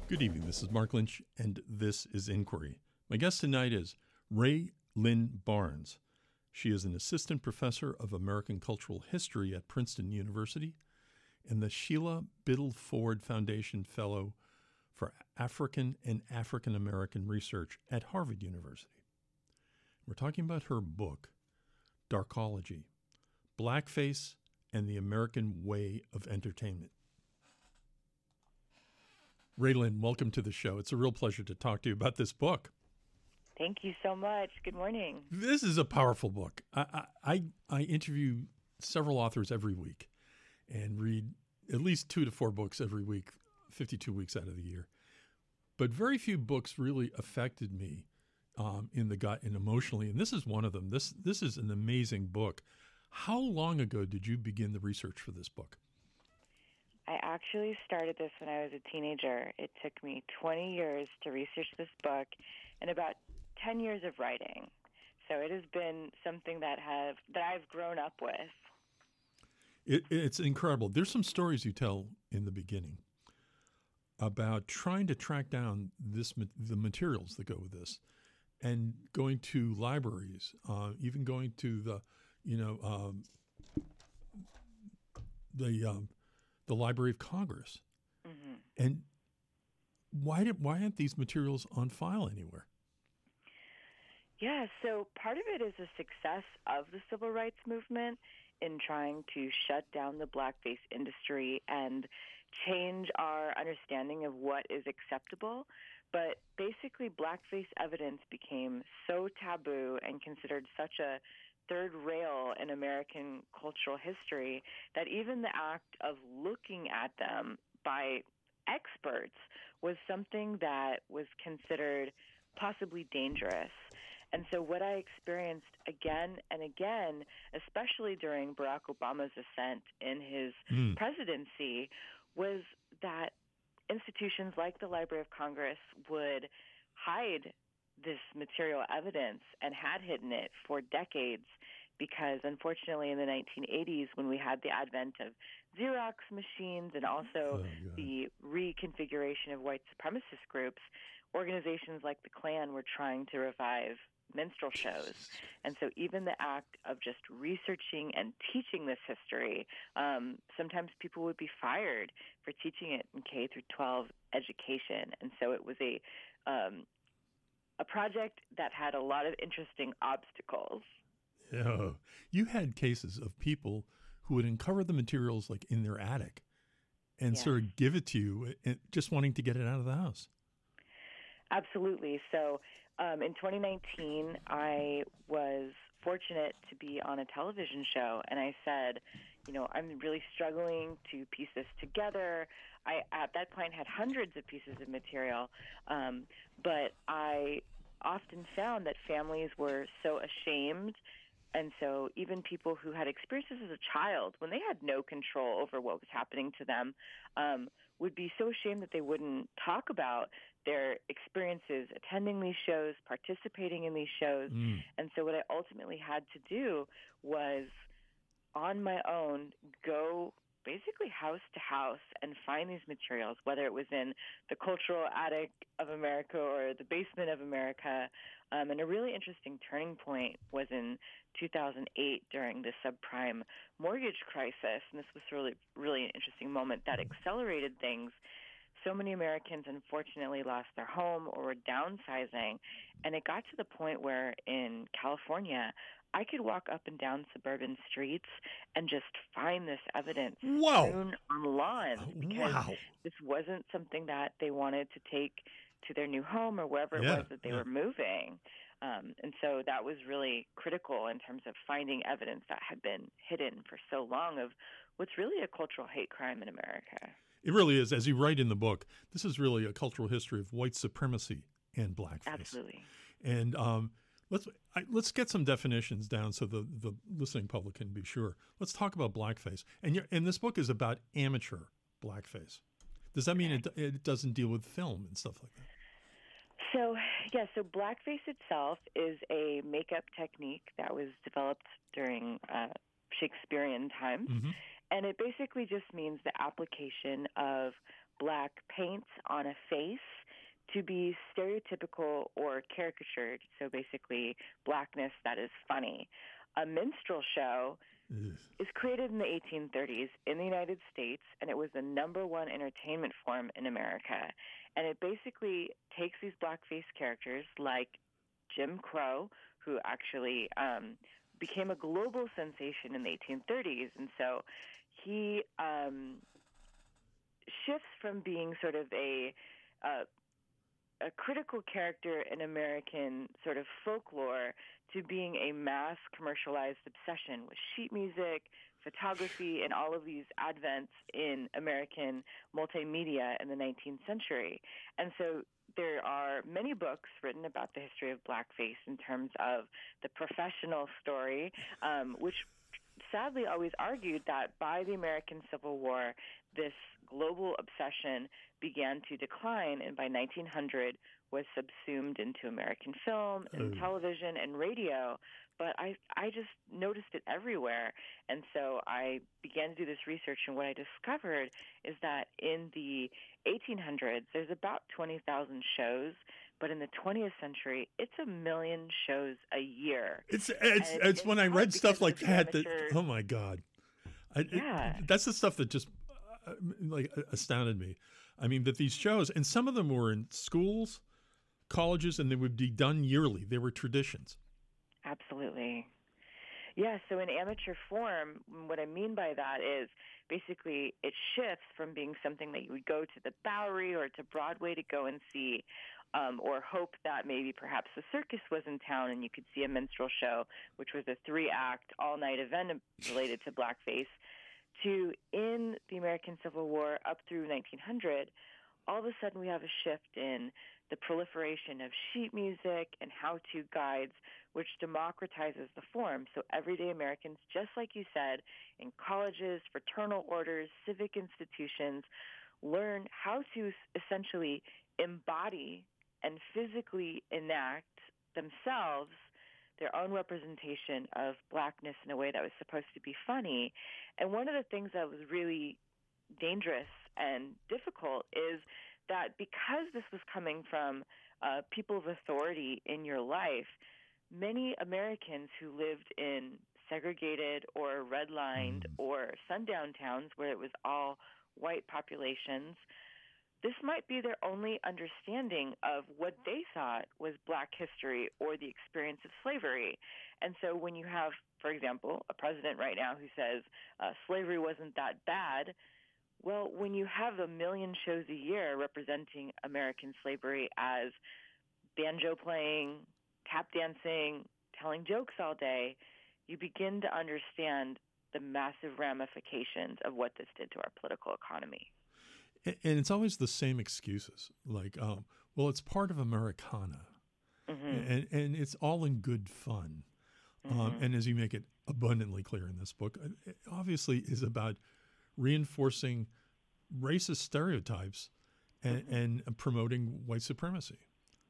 Good evening. This is Mark Lynch, and this is Inquiry. My guest tonight is Rae Lynn Barnes. She is an assistant professor of American Cultural History at Princeton University and the Sheila Biddle Ford Foundation Fellow for African and African American Research at Harvard University. We're talking about her book, Darkology, Blackface and the American Way of Entertainment. Rae Lynn, welcome to the show. It's a real pleasure to talk to you about this book. Thank you so much. Good morning. This is a powerful book. I interview several authors every week and read at least 2 to 4 books every week, 52 weeks out of the year. But very few books really affected me in the gut and emotionally, and this is one of them. This is an amazing book. How long ago did you begin the research for this book? I actually started this when I was a teenager. It took me 20 years to research this book and about 10 years of writing. So it has been something that I've grown up with. It's incredible. There's some stories you tell in the beginning about trying to track down the materials that go with this, and going to libraries, even going to the Library of Congress. Mm-hmm. And why aren't these materials on file anywhere? Yeah, so part of it is the success of the civil rights movement in trying to shut down the blackface industry and change our understanding of what is acceptable. But basically, blackface evidence became so taboo and considered such a third rail in American cultural history that even the act of looking at them by experts was something that was considered possibly dangerous. And so what I experienced again and again, especially during Barack Obama's ascent in his presidency, was that institutions like the Library of Congress would hide this material evidence and had hidden it for decades because, unfortunately, in the 1980s, when we had the advent of Xerox machines and also the reconfiguration of white supremacist groups, organizations like the Klan were trying to revive minstrel shows. And so even the act of just researching and teaching this history, sometimes people would be fired for teaching it in K through 12 education. And so it was a project that had a lot of interesting obstacles. Yeah. You had cases of people who would uncover the materials like in their attic and sort of give it to you, just wanting to get it out of the house. Absolutely. So in 2019, I was fortunate to be on a television show, and I said, I'm really struggling to piece this together. I, at that point, had hundreds of pieces of material, but I often found that families were so ashamed. And so even people who had experiences as a child, when they had no control over what was happening to them, would be so ashamed that they wouldn't talk about their experiences attending these shows, participating in these shows. And so what I ultimately had to do was, on my own, go basically house to house and find these materials, whether it was in the cultural attic of America or the basement of America. And a really interesting turning point was in 2008 during the subprime mortgage crisis. And this was really, really an interesting moment that accelerated things. So many Americans, unfortunately, lost their home or were downsizing. And it got to the point where in California, I could walk up and down suburban streets and just find this evidence strewn on lawns because this wasn't something that they wanted to take to their new home or wherever it was that they were moving. And so that was really critical in terms of finding evidence that had been hidden for so long of what's really a cultural hate crime in America. It really is. As you write in the book, this is really a cultural history of white supremacy and blackface. Absolutely. And let's get some definitions down so the listening public can be sure. Let's talk about blackface. And this book is about amateur blackface. Does that mean it doesn't deal with film and stuff like that? So blackface itself is a makeup technique that was developed during Shakespearean times. Mm-hmm. And it basically just means the application of black paint on a face to be stereotypical or caricatured, so basically blackness that is funny. A minstrel show is created in the 1830s in the United States, and it was the number one entertainment form in America. And it basically takes these blackface characters like Jim Crow, who actually became a global sensation in the 1830s. And so he shifts from being sort of a critical character in American sort of folklore to being a mass commercialized obsession with sheet music, photography, and all of these advents in American multimedia in the 19th century. And so there are many books written about the history of blackface in terms of the professional story, which sadly always argued that by the American Civil War, this global obsession began to decline, and by 1900 was subsumed into American film and television and radio. But I just noticed it everywhere. And so I began to do this research, and what I discovered is that in the 1800s, there's about 20,000 shows, but in the 20th century, it's 1 million shows a year. It's when I read stuff like that, oh my God. That's the stuff that just astounded me. I mean, that these shows, and some of them were in schools, colleges, and they would be done yearly. They were traditions. Absolutely. Yeah, so in amateur form, what I mean by that is basically it shifts from being something that you would go to the Bowery or to Broadway to go and see, or hope that maybe perhaps the circus was in town and you could see a minstrel show, which was a 3-act, all-night event related to blackface, to in the American Civil War up through 1900, all of a sudden we have a shift in the proliferation of sheet music and how-to guides, which democratizes the form. So everyday Americans, just like you said, in colleges, fraternal orders, civic institutions, learn how to essentially embody and physically enact themselves their own representation of blackness in a way that was supposed to be funny. And one of the things that was really dangerous and difficult is that because this was coming from people of authority in your life, many Americans who lived in segregated or redlined or sundown towns where it was all white populations, this might be their only understanding of what they thought was black history or the experience of slavery. And so when you have, for example, a president right now who says slavery wasn't that bad, well, when you have 1 million shows a year representing American slavery as banjo playing, tap dancing, telling jokes all day, you begin to understand the massive ramifications of what this did to our political economy. And it's always the same excuses, like, well, it's part of Americana, and it's all in good fun. And as you make it abundantly clear in this book, it obviously is about reinforcing racist stereotypes and promoting white supremacy.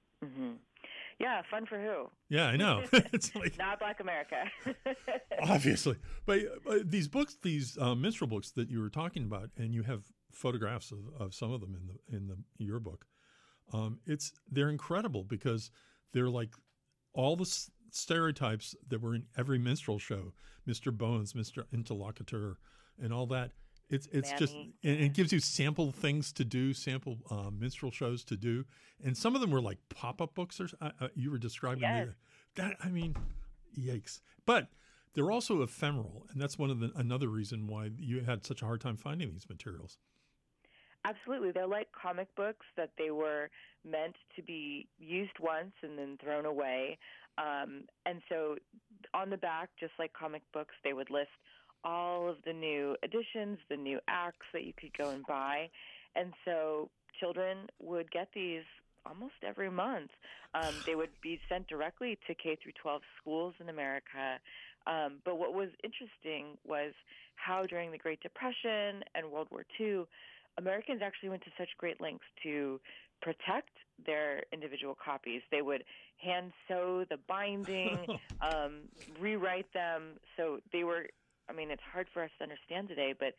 Yeah, fun for who? Yeah, I know. It's like not Black America. Obviously, but these books, these minstrel books that you were talking about, and you have photographs of some of them in your book. They're incredible because they're like all the stereotypes that were in every minstrel show, Mr. Bones, Mr. Interlocutor, and all that. It's just, and it gives you sample things to do, sample minstrel shows to do, and some of them were like pop-up books. Or you were describing that. I mean, yikes! But they're also ephemeral, and that's another reason why you had such a hard time finding these materials. Absolutely, they're like comic books that they were meant to be used once and then thrown away. And so, on the back, just like comic books, they would list all of the new editions, the new acts that you could go and buy. And so children would get these almost every month. They would be sent directly to K through 12 schools in America. But what was interesting was how during the Great Depression and World War II, Americans actually went to such great lengths to protect their individual copies. They would hand sew the binding, rewrite them. So they were, I mean, it's hard for us to understand today, but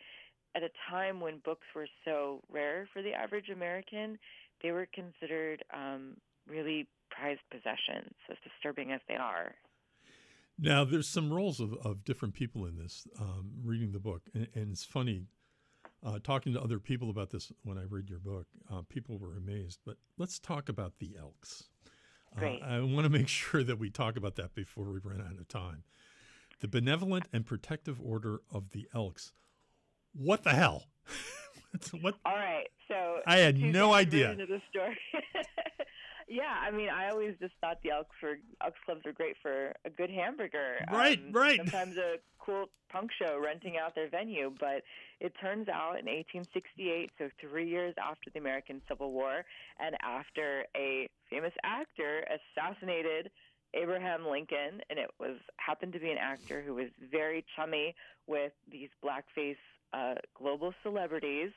at a time when books were so rare for the average American, they were considered really prized possessions, as disturbing as they are. Now, there's some roles of different people in this, reading the book. And it's funny, talking to other people about this when I read your book, people were amazed. But let's talk about the Elks. Great. I want to make sure that we talk about that before we run out of time. The Benevolent and Protective Order of the Elks. What the hell? What? All right. So I had no idea. Into the story. Yeah, I mean, I always just thought the Elks Clubs were great for a good hamburger. Right. Sometimes a cool punk show renting out their venue. But it turns out in 1868, so 3 years after the American Civil War, and after a famous actor assassinated Abraham Lincoln, and it happened to be an actor who was very chummy with these blackface global celebrities.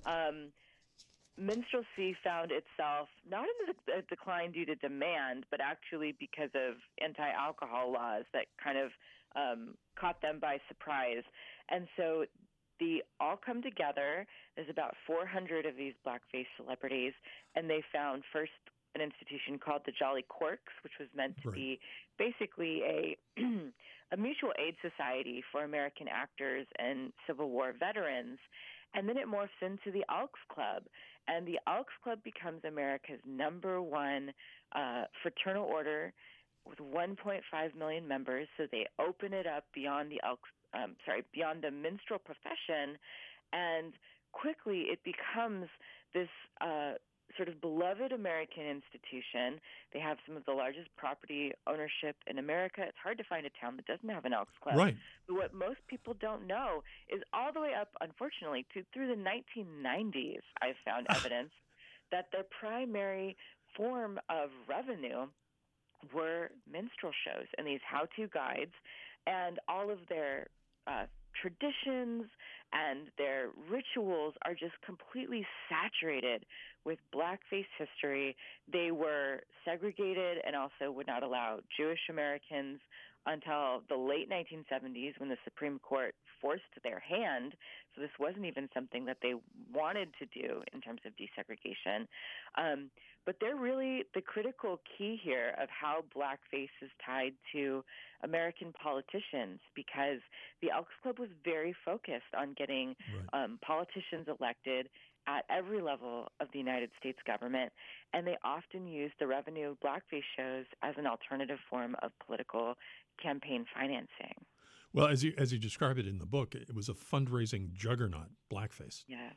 Minstrelsy found itself not in a decline due to demand, but actually because of anti-alcohol laws that kind of caught them by surprise. And so they all come together. There's about 400 of these blackface celebrities, and they found first an institution called the Jolly Corks, which was meant to be basically a mutual aid society for American actors and Civil War veterans. And then it morphs into the Elks Club. And the Elks Club becomes America's #1 fraternal order with 1.5 million members. So they open it up beyond beyond the minstrel profession. And quickly it becomes this sort of beloved American institution. They have some of the largest property ownership in America. It's hard to find a town that doesn't have an Elks Club. Right. But what most people don't know is all the way up, unfortunately, through the 1990s, I've found evidence that their primary form of revenue were minstrel shows and these how-to guides, and all of their traditions and their rituals are just completely saturated with blackface history. They were segregated and also would not allow Jewish Americans until the late 1970s when the Supreme Court forced their hand. So this wasn't even something that they wanted to do in terms of desegregation. But they're really the critical key here of how blackface is tied to American politicians, because the Elks Club was very focused on getting politicians elected at every level of the United States government, and they often used the revenue of blackface shows as an alternative form of political campaign financing. Well, as you describe it in the book, it was a fundraising juggernaut, blackface. Yes.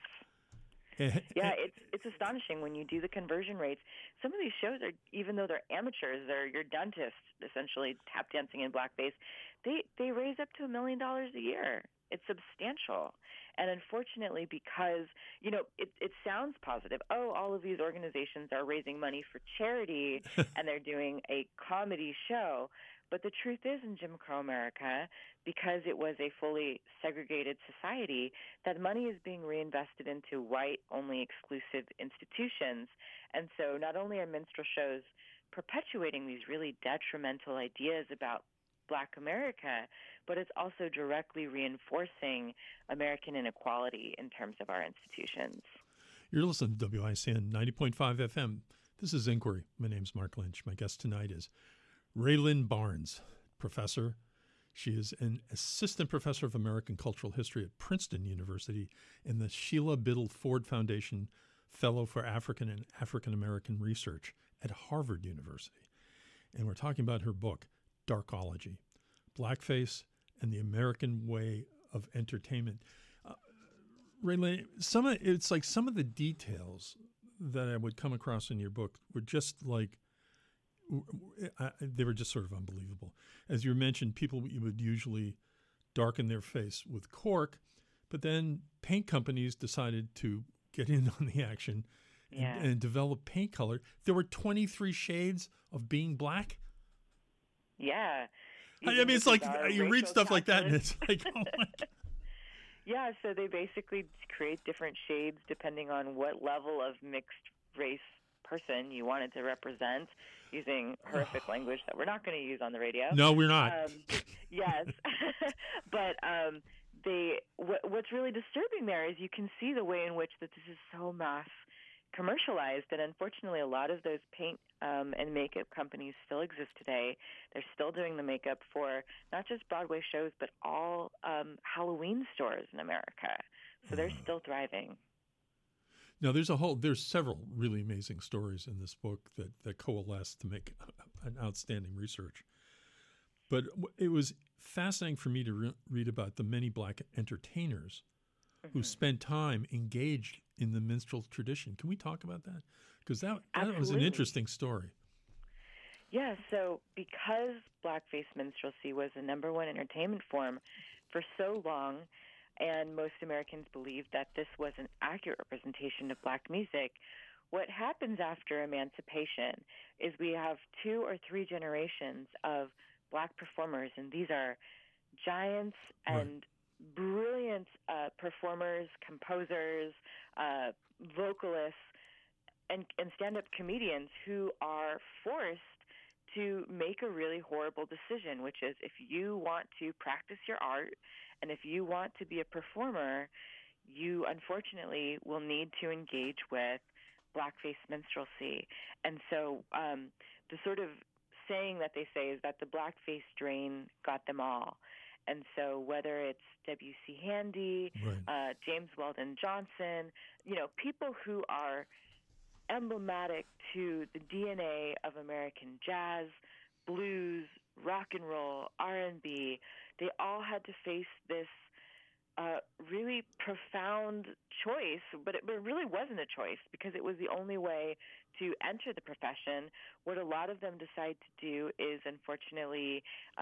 Yeah, it's astonishing when you do the conversion rates. Some of these shows are, even though they're amateurs, they're your dentist essentially tap dancing in blackface, they raise up to $1 million a year. It's substantial. And unfortunately, because, it sounds positive. Oh, all of these organizations are raising money for charity and they're doing a comedy show. But the truth is, in Jim Crow America, because it was a fully segregated society, that money is being reinvested into white-only exclusive institutions. And so not only are minstrel shows perpetuating these really detrimental ideas about Black America, but it's also directly reinforcing American inequality in terms of our institutions. You're listening to WICN 90.5 FM. This is Inquiry. My name's Mark Lynch. My guest tonight is Raelynn Barnes, professor. She is an assistant professor of American Cultural History at Princeton University and the Sheila Biddle Ford Foundation Fellow for African and African American Research at Harvard University. And we're talking about her book, Darkology, Blackface and the American Way of Entertainment. Raelynn, some of the details that I would come across in your book were just like, they were just sort of unbelievable. As you mentioned, people would usually darken their face with cork, but then paint companies decided to get in on the action and develop paint color. There were 23 shades of being black. Yeah. I mean, it's like you read stuff like that and it's like, oh my God. Yeah, so they basically create different shades depending on what level of mixed race person you wanted to represent, using horrific language that we're not going to use on the radio. No, we're not. Yes. But what's really disturbing there is you can see the way in which that this is so mass commercialized, and unfortunately a lot of those paint and makeup companies still exist today. They're still doing the makeup for not just Broadway shows but all Halloween stores in America. So they're still thriving. Now, there's several really amazing stories in this book that coalesce to make an outstanding research. But it was fascinating for me to read about the many Black entertainers who spent time engaged in the minstrel tradition. Can we talk about that? Because that was an interesting story. Yeah, so because blackface minstrelsy was the number one entertainment form for so long, and most Americans believed that this was an accurate representation of Black music, what happens after emancipation is we have 2 or 3 generations of Black performers, and these are giants and brilliant performers, composers, vocalists, and stand-up comedians who are forced to make a really horrible decision, which is if you want to practice your art and if you want to be a performer, you unfortunately will need to engage with blackface minstrelsy. And so the sort of saying that they say is that the blackface drain got them all. And so whether it's W.C. Handy, James Weldon Johnson, people who are emblematic to the DNA of American jazz, blues, rock and roll, R&B, they all had to face this really profound choice, but it really wasn't a choice because it was the only way to enter the profession. What a lot of them decide to do is, unfortunately,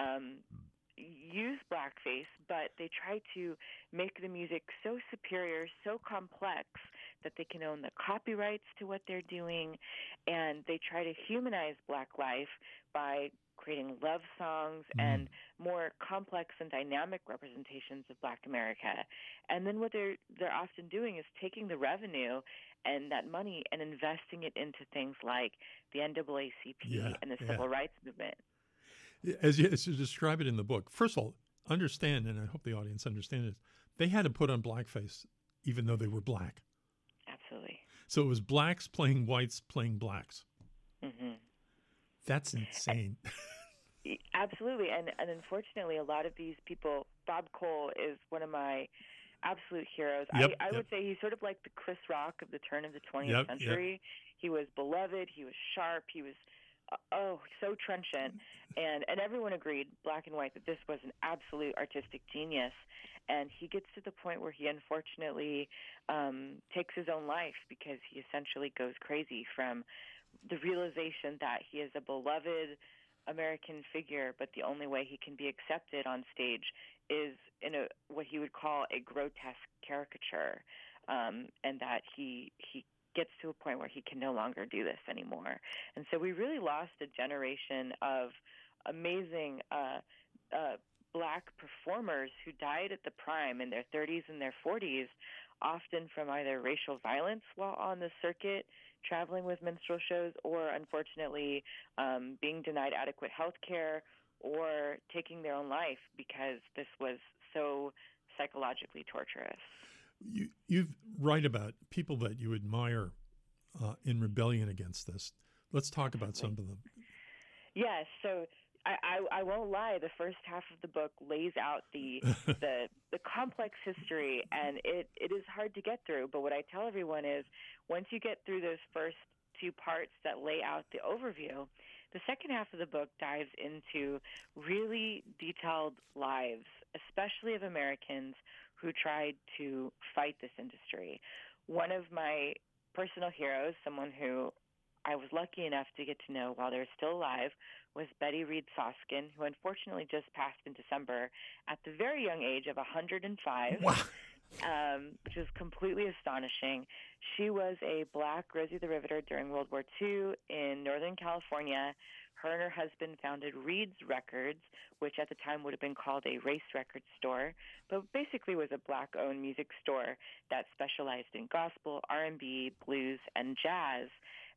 use blackface, but they try to make the music so superior, so complex that they can own the copyrights to what they're doing, and they try to humanize Black life by creating love songs and more complex and dynamic representations of Black America. And then what they're often doing is taking the revenue and that money and investing it into things like the NAACP and the Civil Rights Movement. As you describe it in the book, first of all, understand, and I hope the audience understands it, they had to put on blackface even though they were Black. Absolutely. So it was Blacks playing whites playing Blacks. Mm-hmm. That's insane. Absolutely. And unfortunately, a lot of these people, Bob Cole is one of my absolute heroes. I would say he's sort of like the Chris Rock of the turn of the 20th century. He was beloved. He was sharp. He was so trenchant, and everyone agreed, Black and white, that this was an absolute artistic genius. And he gets to the point where he unfortunately takes his own life because he essentially goes crazy from the realization that he is a beloved American figure, but the only way he can be accepted on stage is in what he would call a grotesque caricature, and that he gets to a point where he can no longer do this anymore. And so we really lost a generation of amazing Black performers who died at the prime in their 30s and their 40s, often from either racial violence while on the circuit, traveling with minstrel shows, or unfortunately being denied adequate health care or taking their own life because this was so psychologically torturous. You write about people that you admire in rebellion against this. Let's talk about some of them. Yes. So I won't lie. The first half of the book lays out the complex history, and it is hard to get through. But what I tell everyone is, once you get through those first 2 parts that lay out the overview, the second half of the book dives into really detailed lives, especially of Americans who tried to fight this industry. One of my personal heroes, someone who I was lucky enough to get to know while they were still alive, was Betty Reed Soskin, who unfortunately just passed in December at the very young age of 105, wow. Which is completely astonishing. She was a Black Rosie the Riveter during World War II in Northern California. Her and her husband founded Reed's Records, which at the time would have been called a race record store, but basically was a Black-owned music store that specialized in gospel, R&B, blues, and jazz.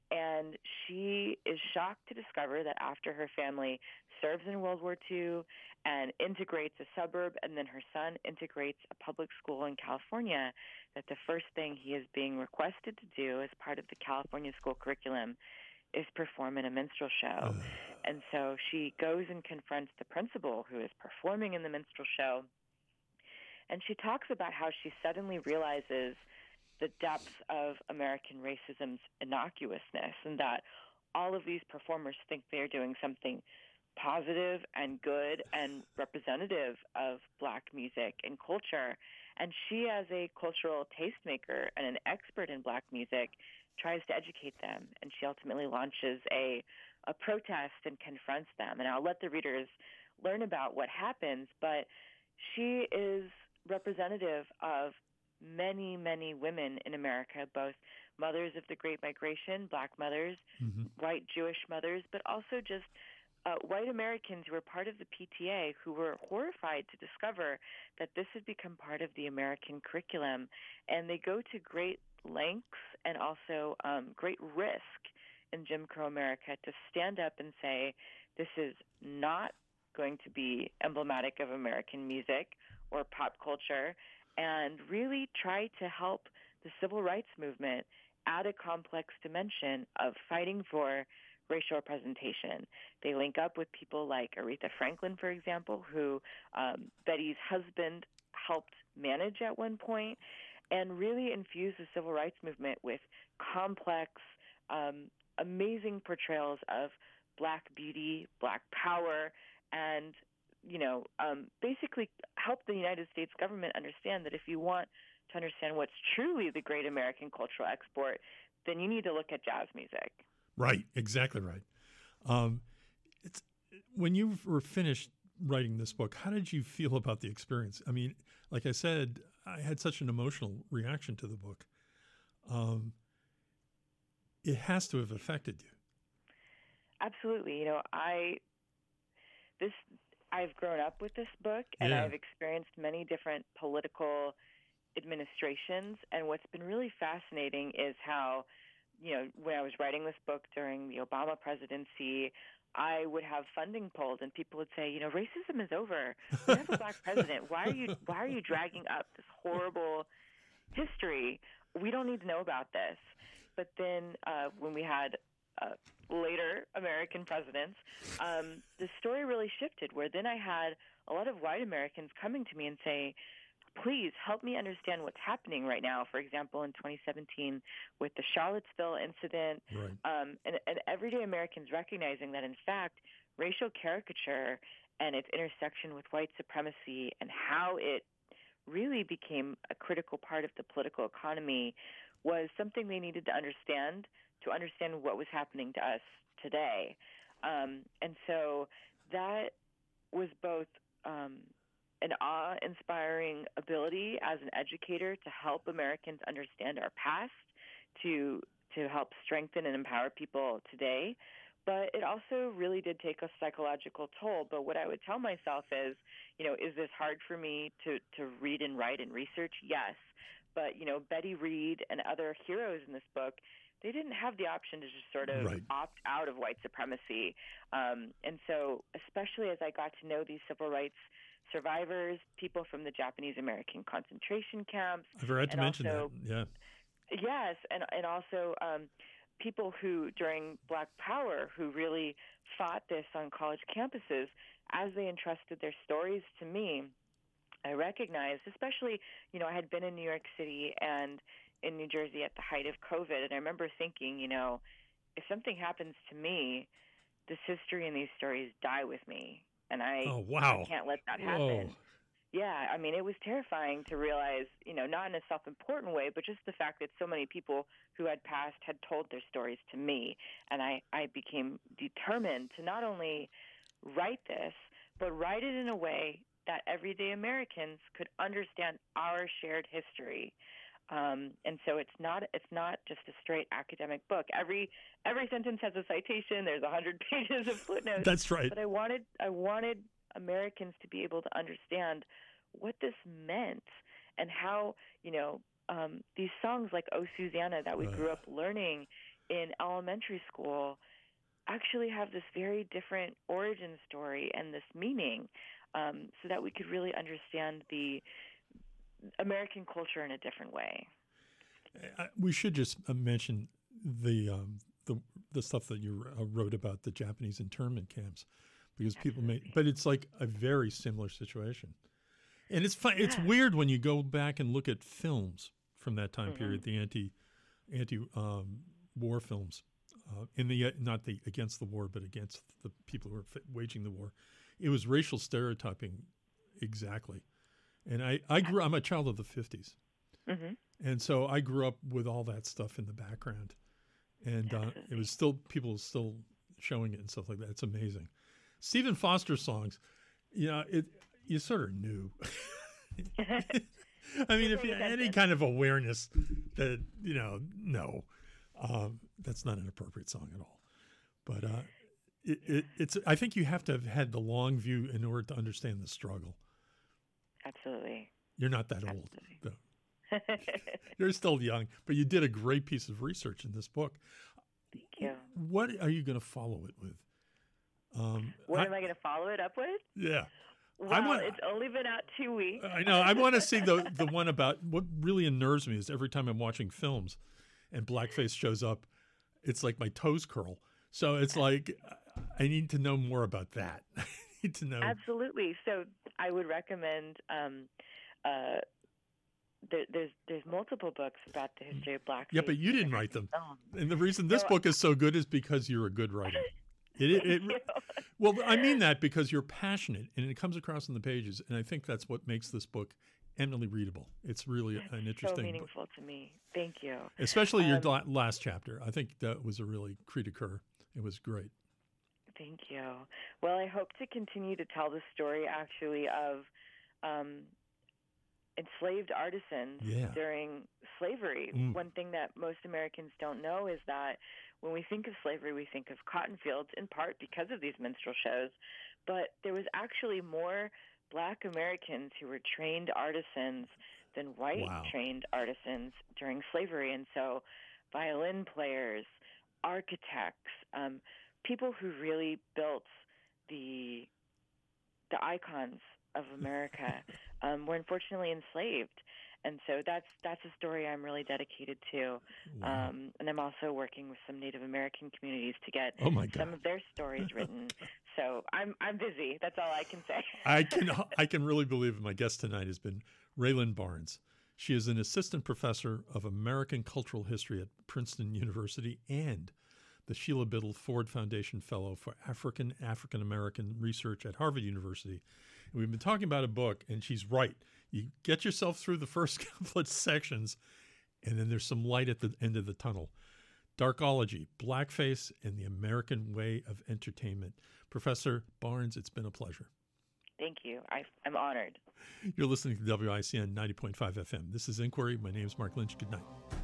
And she is shocked to discover that after her family serves in World War II and integrates a suburb, and then her son integrates a public school in California, that the first thing he is being requested to do as part of the California school curriculum is perform in a minstrel show. And so she goes and confronts the principal who is performing in the minstrel show. And she talks about how she suddenly realizes the depth of American racism's innocuousness, and that all of these performers think they're doing something positive and good and representative of Black music and culture. And she, as a cultural tastemaker and an expert in Black music, tries to educate them. And she ultimately launches a protest and confronts them. And I'll let the readers learn about what happens, but she is representative of many, many women in America, both mothers of the Great Migration, Black mothers, white Jewish mothers, but also just white Americans who were part of the PTA who were horrified to discover that this had become part of the American curriculum. And they go to great lengths and also great risk in Jim Crow America to stand up and say, this is not going to be emblematic of American music or pop culture, and really try to help the civil rights movement add a complex dimension of fighting for racial representation. They link up with people like Aretha Franklin, for example, who Betty's husband helped manage at one point, and really infuse the civil rights movement with complex, amazing portrayals of Black beauty, Black power, and basically help the United States government understand that if you want to understand what's truly the great American cultural export, then you need to look at jazz music. Right, exactly right. When you were finished writing this book, how did you feel about the experience? I mean, like I said, I had such an emotional reaction to the book. It has to have affected you. Absolutely. I've grown up with this book, and I've experienced many different political administrations. And what's been really fascinating is how, when I was writing this book during the Obama presidency, I would have funding pulled, and people would say, racism is over. We have a Black president. Why are you dragging up this horrible history? We don't need to know about this. But then when we had later American presidents, the story really shifted, where then I had a lot of white Americans coming to me and say, please help me understand what's happening right now. For example, in 2017 with the Charlottesville incident, right. and everyday Americans recognizing that, in fact, racial caricature and its intersection with white supremacy and how it really became a critical part of the political economy was something they needed to understand what was happening to us today. And so that was both an awe-inspiring ability as an educator to help Americans understand our past, to help strengthen and empower people today. But it also really did take a psychological toll. But what I would tell myself is, is this hard for me to read and write and research? Yes. But, Betty Reed and other heroes in this book, they didn't have the option to just sort of opt out of white supremacy. And so especially as I got to know these civil rights survivors, people from the Japanese American concentration camps. I forgot to mention that. Yeah. Yes. And also people who, during Black Power, who really fought this on college campuses, as they entrusted their stories to me, I recognized, especially, I had been in New York City and in New Jersey at the height of COVID, and I remember thinking, if something happens to me, this history and these stories die with me, and I can't let that happen. Whoa. Yeah, I mean, it was terrifying to realize, not in a self-important way, but just the fact that so many people who had passed had told their stories to me, and I became determined to not only write this, but write it in a way that everyday Americans could understand our shared history. And so it's not just a straight academic book. Every sentence has a citation. There's 100 pages of footnotes. That's right. But I wanted Americans to be able to understand what this meant and how, these songs like "Oh Susanna" that we grew up learning in elementary school actually have this very different origin story and this meaning, so that we could really understand the American culture in a different way. We should just mention the stuff that you wrote about the Japanese internment camps, because people but it's like a very similar situation. And it's fun. It's weird when you go back and look at films from that time period, the anti-war films, not the against the war, but against the people who were waging the war. It was racial stereotyping, exactly. And I'm a child of the 50s, and so I grew up with all that stuff in the background, and it was still people were still showing it and stuff like that. It's amazing. Stephen Foster songs, you sort of knew. I mean, if you had any kind of awareness that, no, that's not an appropriate song at all. But it's. I think you have to have had the long view in order to understand the struggle. Absolutely. You're not that old, though. You're still young, but you did a great piece of research in this book. Thank you. What are you going to follow it with? What am I going to follow it up with? Yeah. Well, it's only been out 2 weeks. I know. I want to see the one about what really unnerves me is every time I'm watching films and blackface shows up, it's like my toes curl. So it's like I need to know more about that. I need to know. Absolutely. So I would recommend there's multiple books about the history of blackface. Yeah, but you didn't write them. And the reason this book is so good is because you're a good writer. Well, I mean that because you're passionate and it comes across in the pages. And I think that's what makes this book eminently readable. It's really an interesting so meaningful book. To me. Thank you. Especially your last chapter. I think that was a really cri de coeur. It was great. Thank you. Well, I hope to continue to tell the story actually of enslaved artisans during slavery. One thing that most Americans don't know is that when we think of slavery, we think of cotton fields, in part because of these minstrel shows. But there was actually more Black Americans who were trained artisans than white trained artisans during slavery. And so violin players, architects, people who really built the icons of America were unfortunately enslaved. And so that's a story I'm really dedicated to. And I'm also working with some Native American communities to get some of their stories written. So I'm busy. That's all I can say. I can really believe it. My guest tonight has been Raelyn Barnes. She is an assistant professor of American Cultural History at Princeton University and the Sheila Biddle Ford Foundation Fellow for African American Research at Harvard University. And we've been talking about a book, and she's right. You get yourself through the first couple of sections, and then there's some light at the end of the tunnel. Darkology, Blackface, and the American Way of Entertainment. Professor Barnes, it's been a pleasure. Thank you. I'm honored. You're listening to WICN 90.5 FM. This is Inquiry. My name is Mark Lynch. Good night.